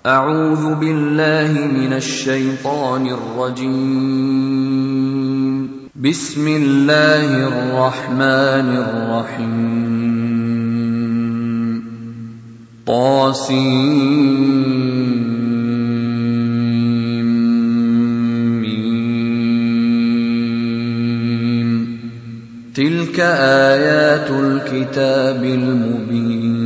أعوذ بالله من الشيطان الرجيم. بسم الله الرحمن الرحيم. طاسيم. تلك آيات الكتاب المبين.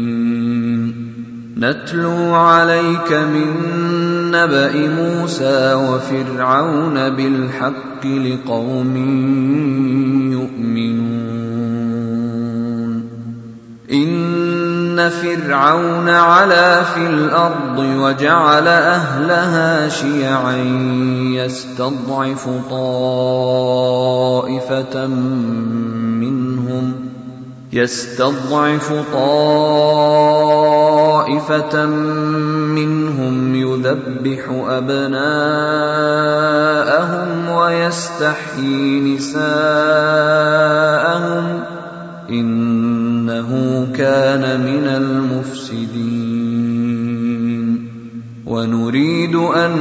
نتلو عليك من نبأ موسى وفرعون بالحق لقوم يؤمنون. إن فرعون علا في الأرض وجعل أهلها شيعا يستضعف طائفة منهم يذبح أبناءهم ويستحيي نساءهم إنه كان من المفسدين. ونريد أن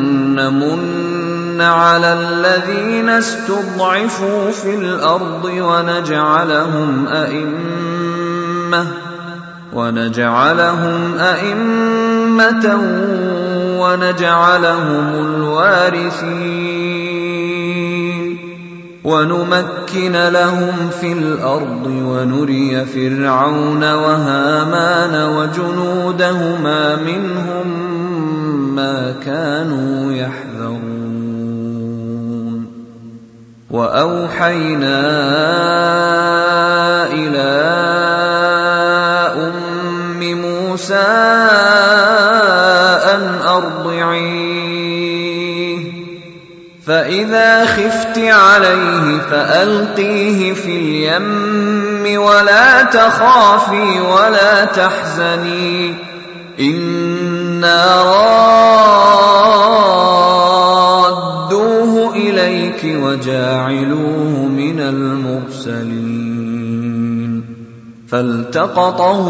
نمن على الذين استضعفوا في الأرض ونجعلهم أئمة ونجعلهم الوارثين ونمكن لهم في الأرض ونري فرعون وهامان وجنودهما منهم ما كانوا يحذرون. وأوحينا إلى أم موسى أن أرضعيه فإذا خفت عليه فألقيه في اليم ولا تخافي ولا تحزني إنا رادوه إليك وجاعلوه من المرسلين. فالتقطه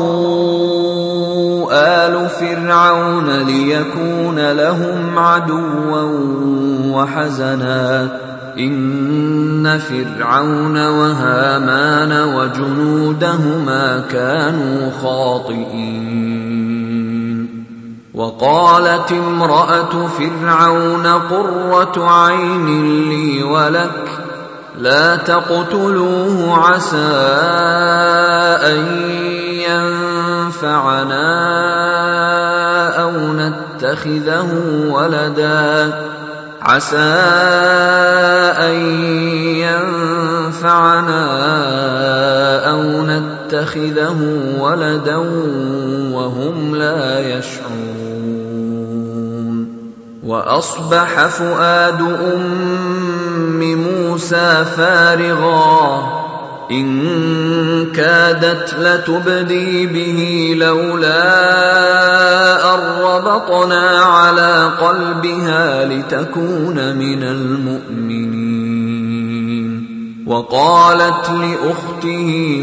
آل فرعون ليكون لهم عدوا وحزنا إن فرعون وهامان وجنودهما كانوا خاطئين. وقالت امرأة فرعون قرة عين لي ولك لا تقتلوه عسى أن ينفعنا أو نتخذه ولدا وهم لا يشعرون. وأصبح فؤاد أم موسى فارغا إن كادت لتبدي به لولا أن ربطنا على قلبها لتكون من المؤمنين. وقالت لأخته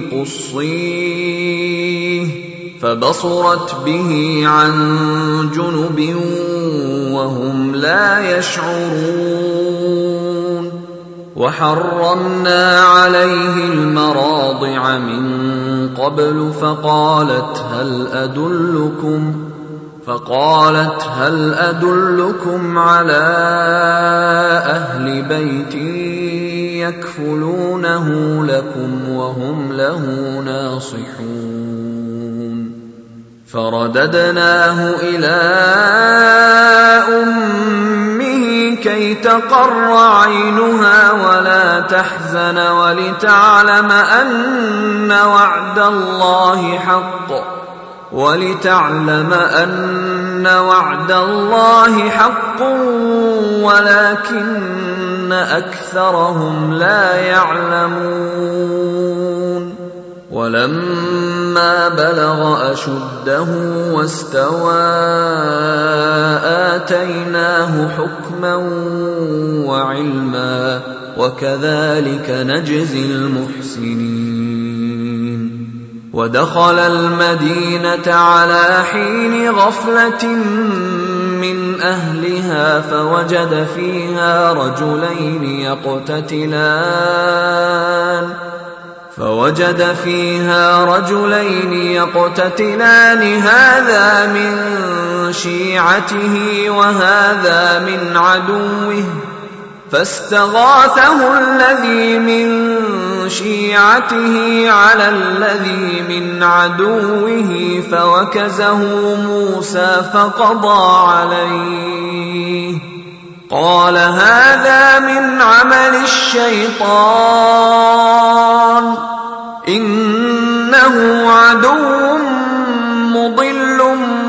قصيه فبصرت به عن جنب وهم لا يشعرون. وحرمنا عليه المراضع من قبل فقالت هل أدلكم على أهل بيت يكفلونه لكم وهم له ناصحون. فرددناه إلى أمه كي تقر عينها ولا تحزن ولتعلم أن وعد الله حق ولكن أكثرهم لا يعلمون. ولما بلغ أشده واستوى آتيناه حكما وعلما وكذلك نجزي المحسنين. ودخل المدينة على حين غفلة من أهلها فوجد فيها رجلين يقتتلان هذا من شيعته وهذا من عدوه فاستغاثه الذي من شيعته على الذي من عدوه فوكزه موسى فقضى عليه قال هذا من عمل الشيطان إنه عدو مضل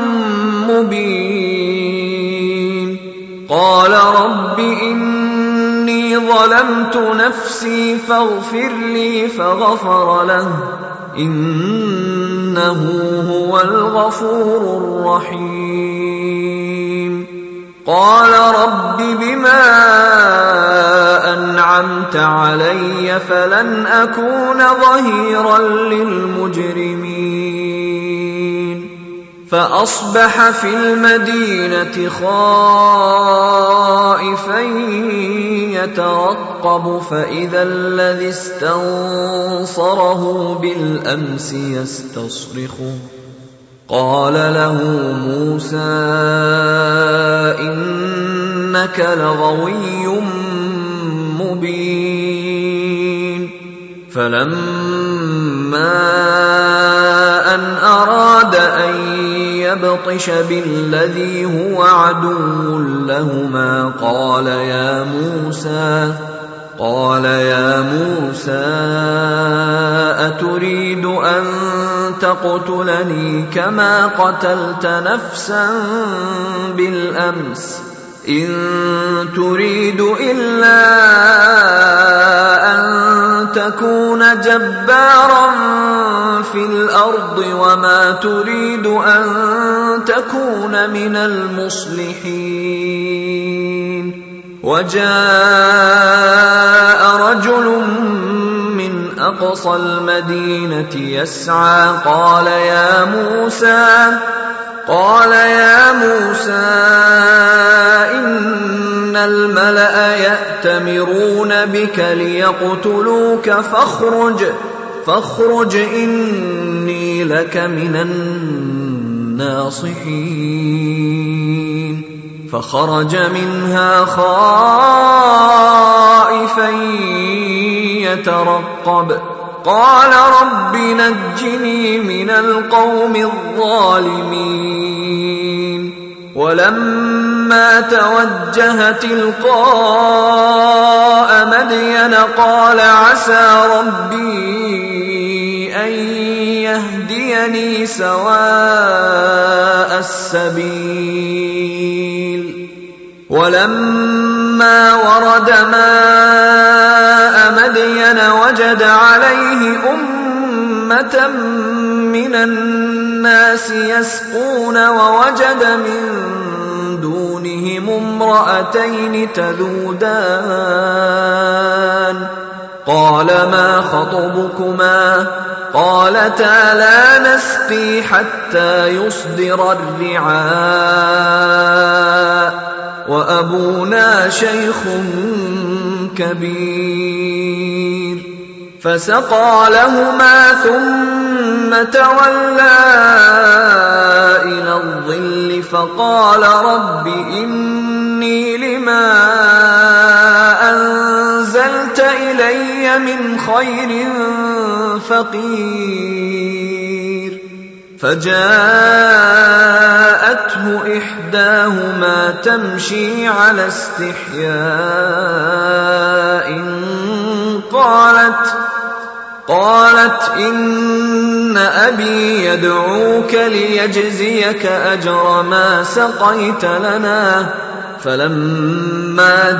مبين قال رب إني ظلمت نفسي فاغفر لي فغفر له إنه هو الغفور الرحيم قال رب بما أنعمت علي فلن أكون ظهيرا للمجرمين فأصبح في المدينة خائفا يترقب فإذا الذي استنصره بالأمس يستصرخه قال له موسى إنك لغوي مبين فلما أن أراد أن يبطش بالذي هو عدو لهما قال يا موسى أتريد أن تقتلني كما قتلت نفسا بالأمس إن تريد إلا أن تكون جبارا في الأرض وما تريد أن تكون من المصلحين وجاء رجل من أقصى المدينة يسعى قال يا موسى إن الملأ يأتمرون بك ليقتلوك فاخرج إني لك من الناصحين فخرج منها خائفا يترقب قال رب نجني من القوم الظالمين ولما توجه تلقاء مدين قال عسى ربي أن يهديني سواء السبيل ولما ورد ماء مدين وجد عليه أمة من الناس يسقون ووجد من دونهم امرأتين تذودان قال ما خطبكما قالتا لا نسقي حتى يصدر الرعاء وأبونا شيخ كبير فسقى لهما ثم تولى إلى الظل فقال رب إني لما أنزلت إلي من خير فقير فجاءته إحداهما تمشي على استحياء قالت إن أبي يدعوك ليجزيك أجر ما سقيت لنا فلما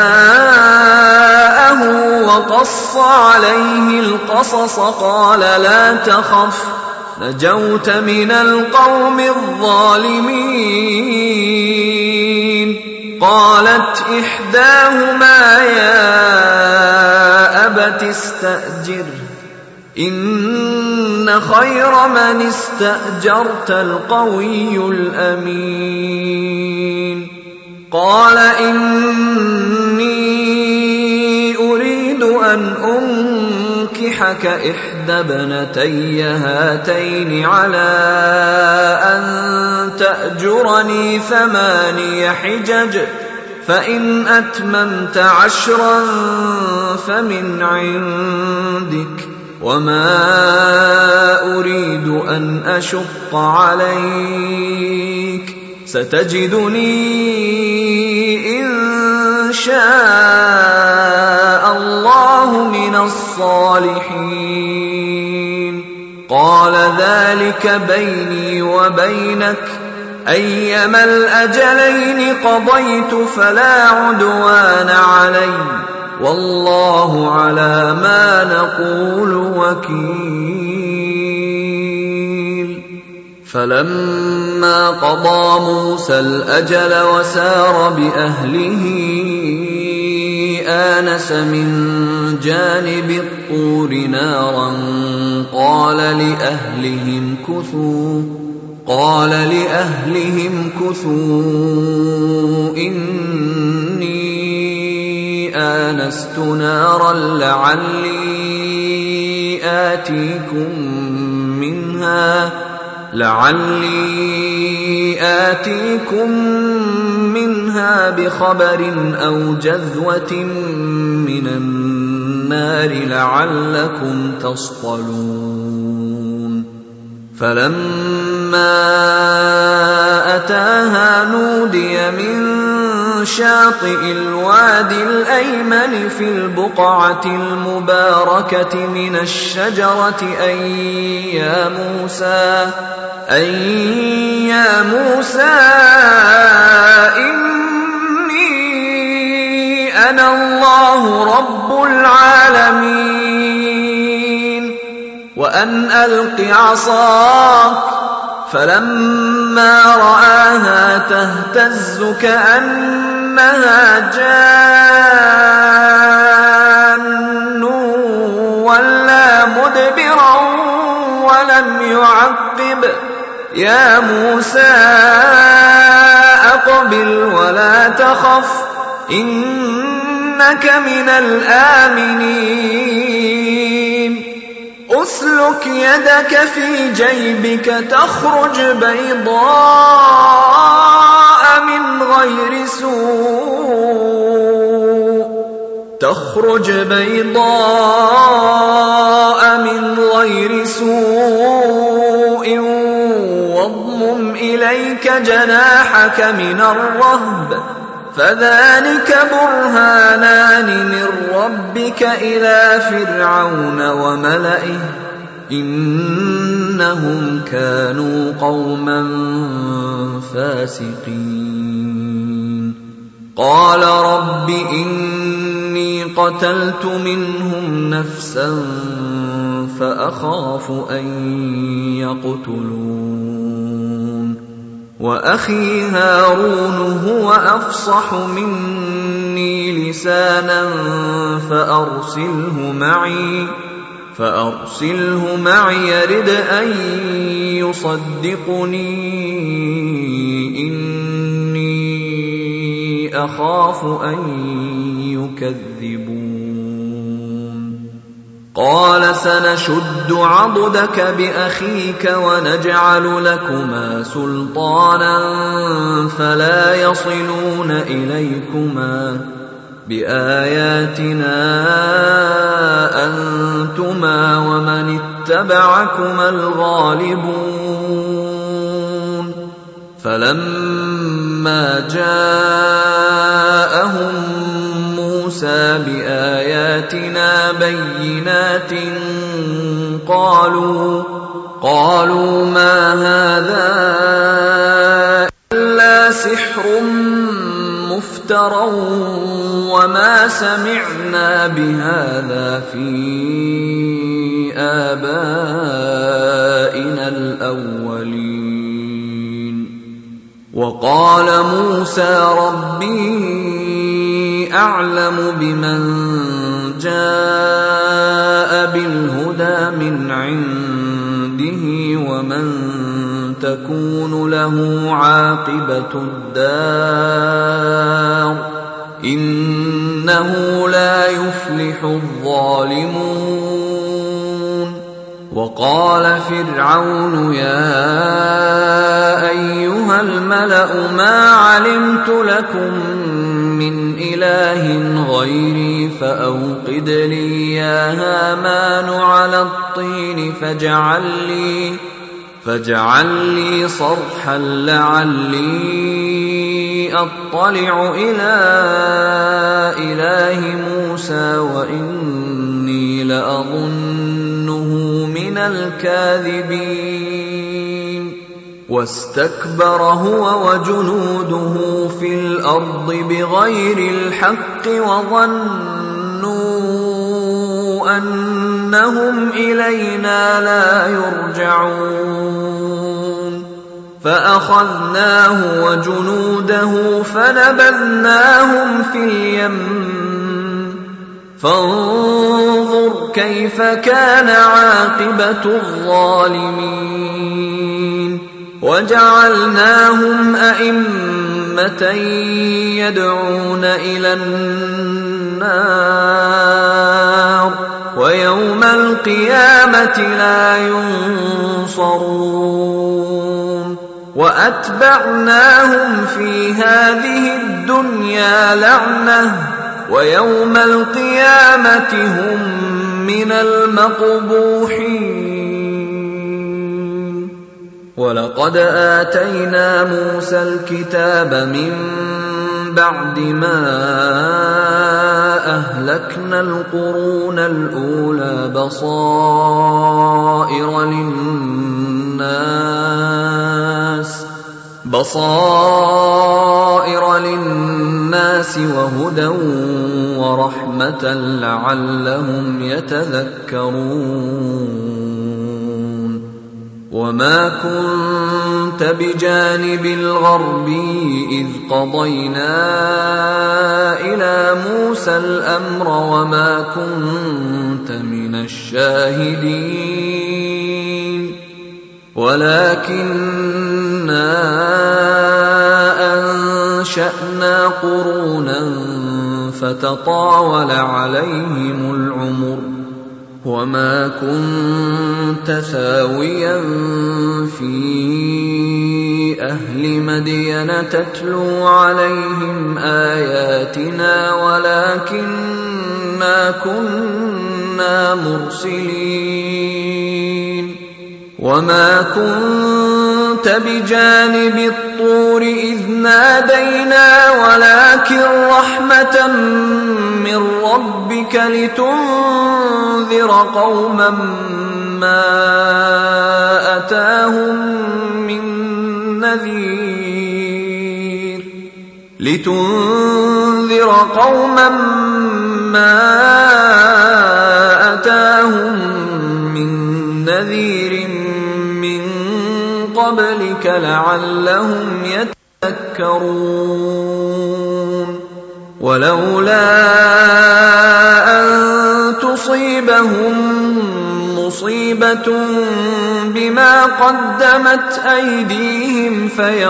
جاءه وقص عليه القصص قال لا تخف نجوت من القوم الظالمين قالت إحداهما يا أبت استأجره إن خير من استأجرت القوي الأمين. قال إني أريد أن أنكحك إحدى ابنتي هاتين على أن تأجرني 8 حجج، فإن أتممت 10 فمن عندك، وما أريد أن أشق عليك، ستجدني إن شاء الله من الصالحين. قال ذلك بيني وبينك، أيما الأجلين قضيت فلا عدوان علي، والله على ما نقول وكيل. فلما قضى موسى الأجل وسار بأهله آنس من جانب الطور نارا قال لأهلهم كثوا إني آنست نارا لعلي آتيكم منها بخبر أو جذوة من النار لعلكم تصطلون. فلما أتاها نودي من شاطئ الوادي الأيمن في البقعة المباركة من الشجرة أن يا موسى إني أنا الله رب العالمين، وأن ألق عصاك. فلما رآها تهتز كأنها جان ولا مدبرا ولم يعقب. يا موسى أقبل ولا تخف إنك من الآمنين. أسلك يدك في جيبك تخرج بيضاء من غير سوء واضمم إليك جناحك من الرهب، فذلك برهانان من ربك إلى فرعون وملئه إنهم كانوا قوما فاسقين. قال رب إني قتلت منهم نفسا فأخاف أن يقتلون، وأخي هارون هو أفصح مني لسانا فأرسله معي يرد أن يصدقني إني أخاف أن يكذبون. قال سنشد عضدك بأخيك ونجعل لكما سلطانا فلا يصلون إليكما بآياتنا أنتما ومن اتبعكما الغالبون. فلما جاءهم موسى بآياتنا بينات قالوا ما هذا إلا سحر مفترى وما سمعنا بهذا في آبائنا الأولين. وقال موسى ربي أعلم بمن جاء بالهدى من عنده ومن تكون له عاقبة الدار إنه لا يفلح الظالمون. وقال فرعون يا أيها الملأ ما علمت لكم من إله غيري فأوقد لي يا هامان على الطين فاجعل لي صرحا لعلي أطلع إلى إله موسى وإني لأظنه من الكاذبين. واستكبر هو وجنوده في الأرض بغير الحق وظنوا أنهم إلينا لا يرجعون فأخذناه وجنوده فنبذناهم في اليم فانظر كيف كان عاقبة الظالمين. وجعلناهم أئمة يدعون إلى النار ويوم القيامة لا ينصرون. وأتبعناهم في هذه الدنيا لعنة ويوم القيامة هم من المقبوحين. ولقد آتينا موسى الكتاب من بعد ما أهلكنا القرون الأولى بصائر للناس وهدى ورحمة لعلهم يتذكرون. وما كنت بجانب الغربي إذ قضينا إلى موسى الأمر وما كنت من الشاهدين ولكننا أنشأنا قرونا فتطاول عليهم العمر وما كنت ثاويا في أهل مدين تتلو عليهم آياتنا ولكننا كنا مرسلين. وما كنت بجانب الطور إذ نادينا ولكن رحمة من ربك لتنذر قوما ما أتاهم من نذير من قبلك لعلهم يتذكرون. ولولا أن تصيبهم مصيبة بما قدمت أيديهم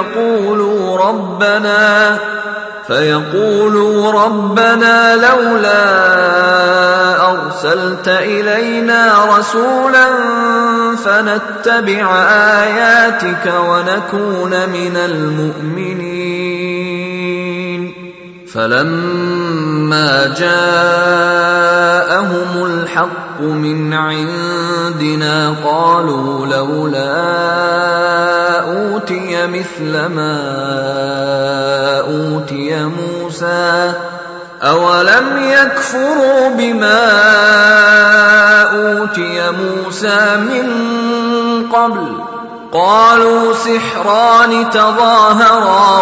فيقولوا ربنا لولا أرسلت إلينا رسولا فنتبع آياتك ونكون من المؤمنين. فلما جاءهم الحق من عندنا قالوا لولا أوتي مثل ما أوتي موسى أولم يكفروا بما أوتي موسى من قبل قالوا سحران تظاهرا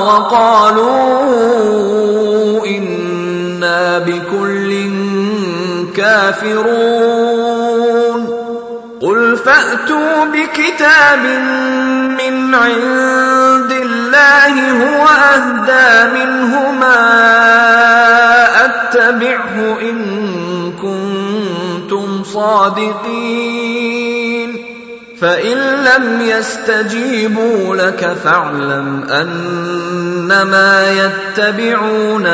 وقالوا إنا بكل كافرون. قل فأتوا بكتاب من عند الله هو أهدى منهما أتبعه إن كنتم صادقين فإن لم يستجيبوا لك فاعلم أنما يتبعون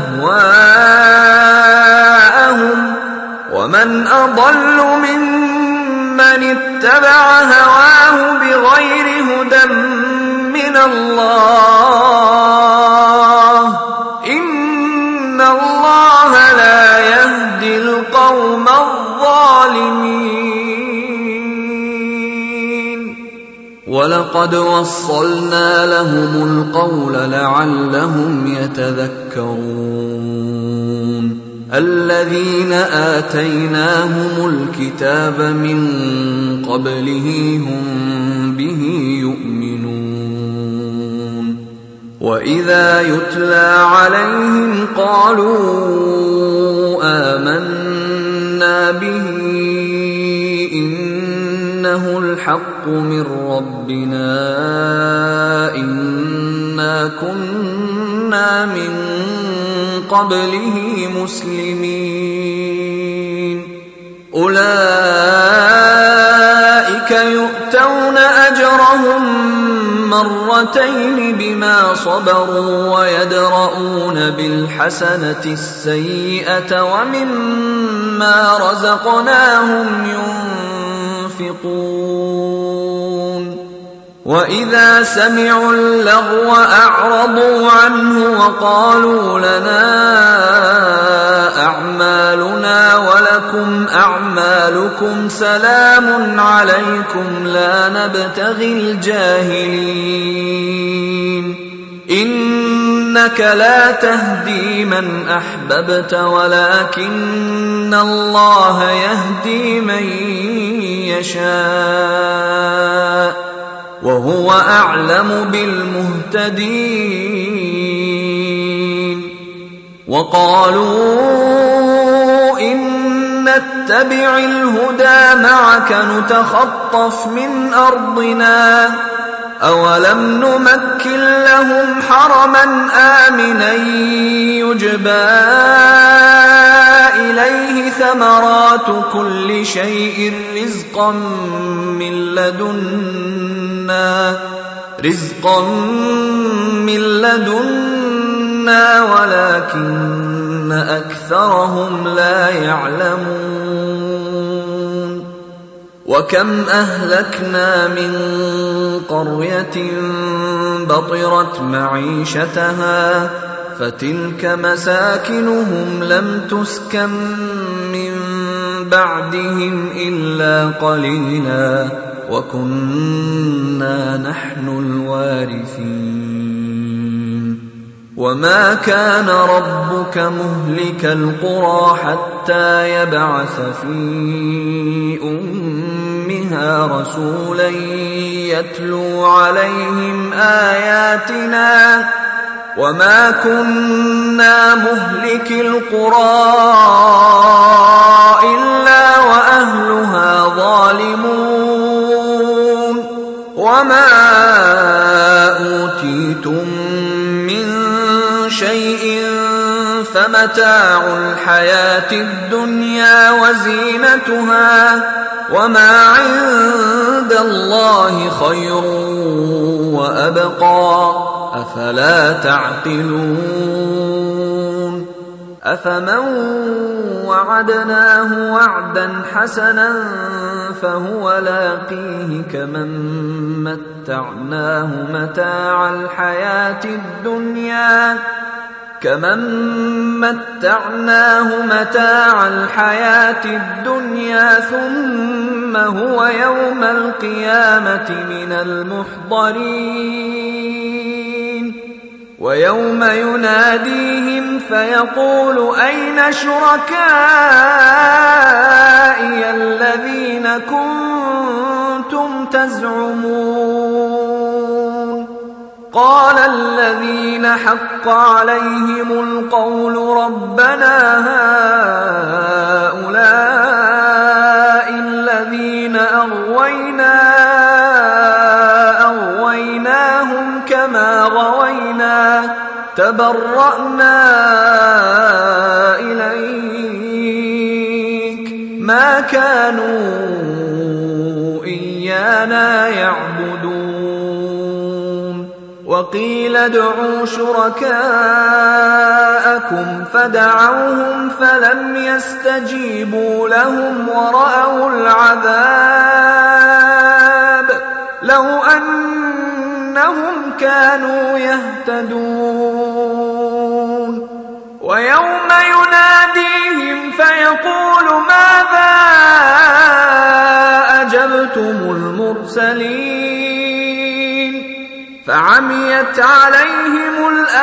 أهواءهم ومن أضل ممن اتبع هواه بغير هدى من الله إن الله لا يهدي القوم الظالمين ولقد وصلنا لهم القول لعلهم يتذكرون الذين آتيناهم الكتاب من قبله هم به يؤمنون وإذا يتلى عليهم قالوا آمنا به إنه الحق من ربنا إنا كنا من قبله مسلمين أولئك يؤتون أجرهم مرتين بما صبروا ويدرؤون بالحسنة السيئة ومما رزقناهم ينفقون وإذا سمعوا اللغو أعرضوا عنه وقالوا لنا أعمالنا ولكم أعمالكم سلام عليكم لا نبتغي الجاهلين إنك لا تهدي من أحببت ولكن الله يهدي من يشاء وهو أعلم بالمهتدين وقالوا إن نتبع الهدى معك نتخطف من أرضنا أولم نمكن لهم حرما آمنا يجبى إليه ثمرات كل شيء رزقا من لدنا ولكن أكثرهم لا يعلمون وكم أهلكنا من قرية بطرت معيشتها فتلك مساكنهم لم تسكن من بعدهم إلا قليلا وكنا نحن الوارثين وما كان ربك مهلك القرى حتى يبعث في أمها رسولا يتلو عليهم آياتنا وما كنا مهلك القرى إلا وأهلها ظالمون وما أوتيتم من شيء فمتاع الحياة الدنيا وزينتها وما عند الله خير وأبقى أفلا تعقلون أفمن وعدناه وعدا حسنا فهو لاقيه كمن متعناه متاع الحياة الدنيا ثم هو يوم القيامة من المحضرين ويوم يناديهم فيقول أين شركائي الذين كنتم تزعمون قال الذين حق عليهم القول ربنا هؤلاء الذين أغويناهم كما غوينا تبرأنا إليك ما كانوا إيانا يعبدون. وقيل ادعوا شركاءكم فدعوهم فلم يستجيبوا لهم ورأوا العذاب لو أنهم كانوا يهتدون. ويوم يناديهم فيقول ماذا أجبتم المرسلين فعميت عليهم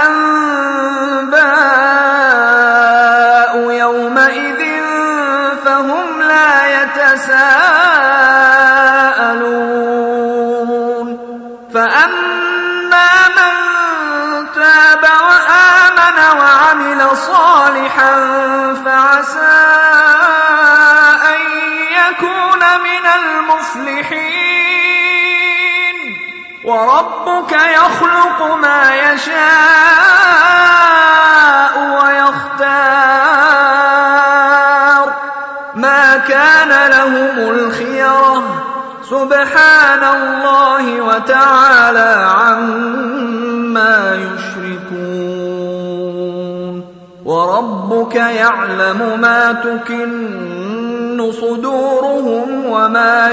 الأنباء يومئذ فهم لا يتساءلون. فأما من تاب وآمن وعمل صالحا فعسى أن يكون من المفلحين. وربك يخلق ما يشاء ويختار ما كان لهم الخيرة سبحان الله وتعالى عما يشركون. وربك يعلم ما تكن صدورهم وما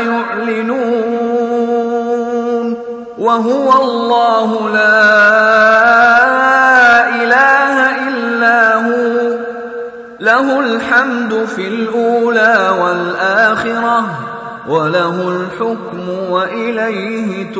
يعلنون وهو الله لا إله إلا هو له الحمد في الأولى والآخرة وله الحكم وإليه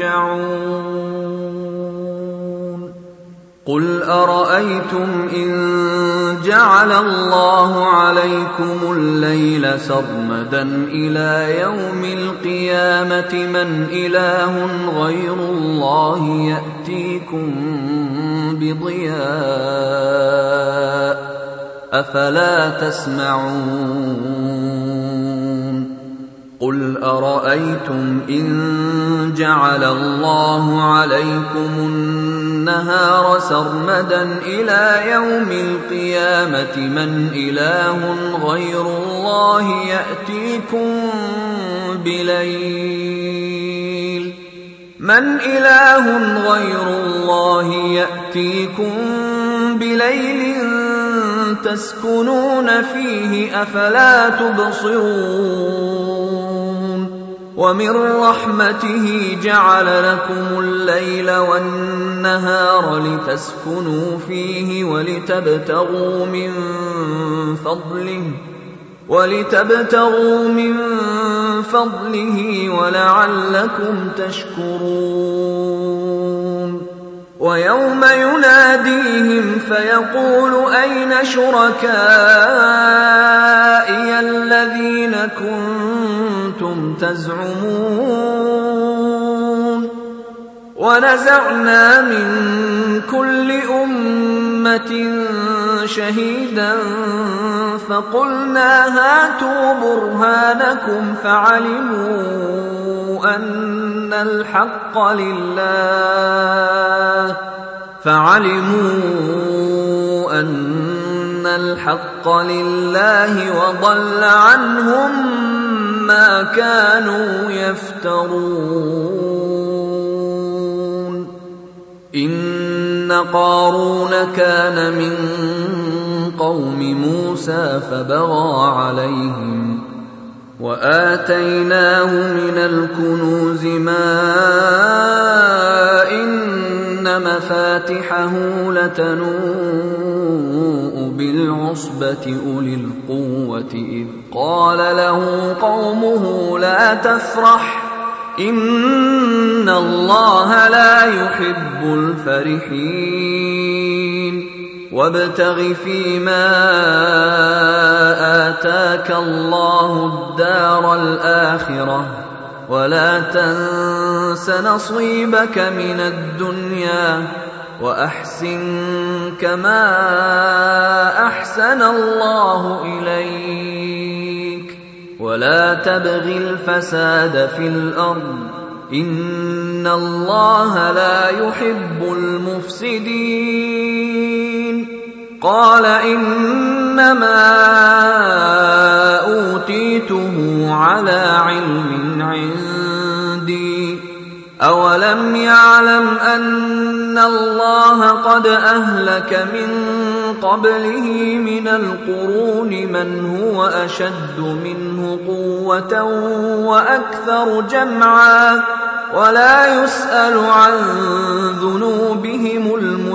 ترجعون. قل أرأيتم إن جعل الله عليكم الليل سرمدا إلى يوم القيامة من إله غير الله يأتيكم بضياء أفلا تسمعون. قل أرأيتم إن جعل الله عليكم النهار سرمدا إلى يوم القيامة من إله غير الله يأتيكم بليل من إله غير الله يأتيكم بليل تسكنون فيه أفلا تبصرون. ومن رحمته جعل لكم الليل والنهار لتسكنوا فيه ولتبتغوا من فضله ولعلكم تشكرون. ويوم يناديهم فيقول أين شركائي الذين كنتم تزعمون. ونزعنا من كل أمة شهيدا فقلنا هاتوا برهانكم فعلموا أن الحق لله وضل عنهم ما كانوا يفترون. إن قارون كان من قوم موسى فبغى عليهم وآتيناه من الكنوز ما إن مفاتحه لتنوء بالعصبة أولي القوة إذ قال له قومه لا تفرح إن الله لا يحب الفرحين. وابتغ فيما آتاك الله الدار الآخرة ولا تنس نصيبك من الدنيا وأحسن كما أحسن الله إليك ولا تبغ الفساد في الأرض إن الله لا يحب المفسدين. قال إنما أوتيته على علم عندي أولم يعلم أن الله قد أهلك من قبله من القرون من هو أشد منه قوة وأكثر جمعا ولا يسأل عن ذنوبهم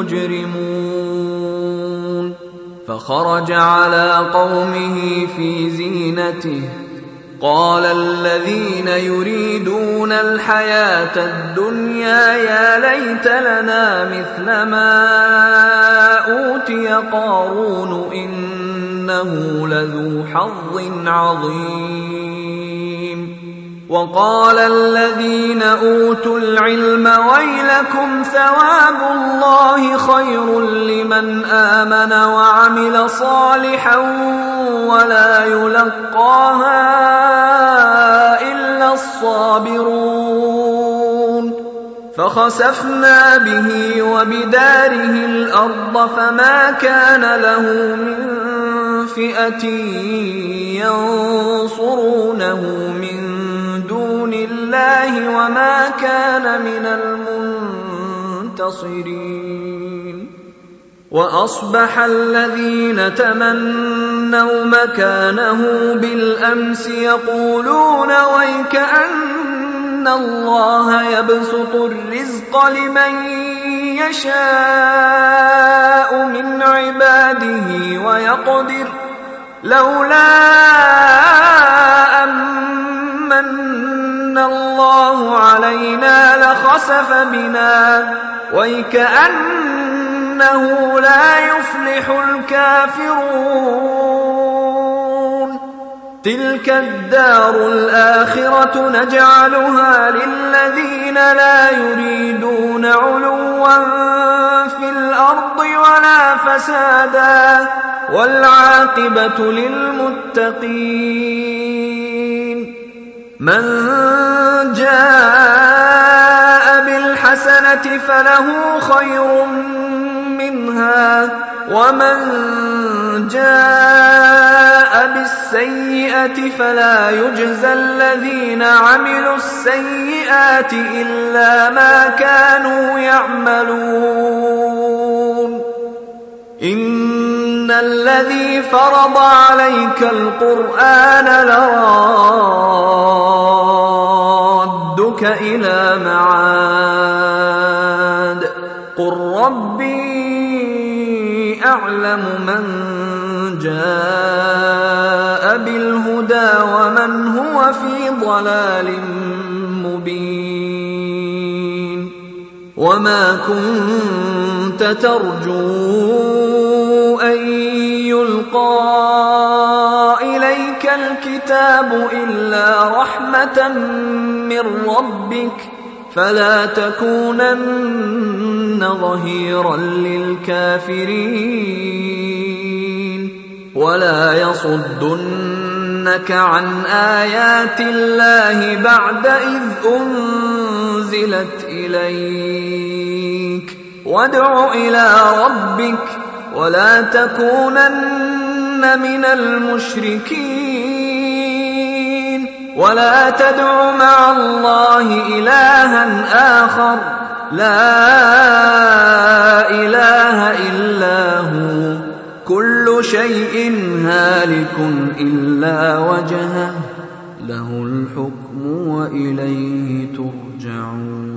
المجرمون فخرج على قومه في زينته قال الذين يريدون الحياة الدنيا يا ليت لنا مثل ما أوتي قارون إنه لذو حظ عظيم وقال الذين أوتوا العلم ويلكم ثواب الله خير لمن آمن وعمل صالحا ولا يلقاها إلا الصابرون فخسفنا به وبداره الأرض فما كان له من فئة ينصرونه من دون الله وما كان من المنتصرين وأصبح الذين تمنوا مكانه بالأمس يقولون ويكأن الله يبسط الرزق لمن يشاء من عباده ويقدر لولا أمن الله علينا لخسف بنا ويكأنه لا يفلح الكافرون تلك الدار الآخرة نجعلها للذين لا يريدون علوا في الأرض ولا فسادا والعاقبة للمتقين من جاء بالحسنة فله خير منها ومن جاء بالسيئة فلا يجزى الذين عملوا السيئات إلا ما كانوا يعملون إن الذي فرض عليك القرآن لرادك إلى معاد قل ربي أعلم من جاء بالهدى ومن هو في ضلال مبين وما كنت ترجو أن يلقى إليك الكتاب إلا رحمة من ربك فلا تكونن ظهيرا للكافرين ولا يصدنك عن آيات الله بعد إذ أنزلت إليك وادع إلى ربك ولا تكونن من المشركين ولا تدع مع الله إلها آخر لا إله إلا هو كل شيء هالك إلا وجهه له الحكم وإليه ترجعون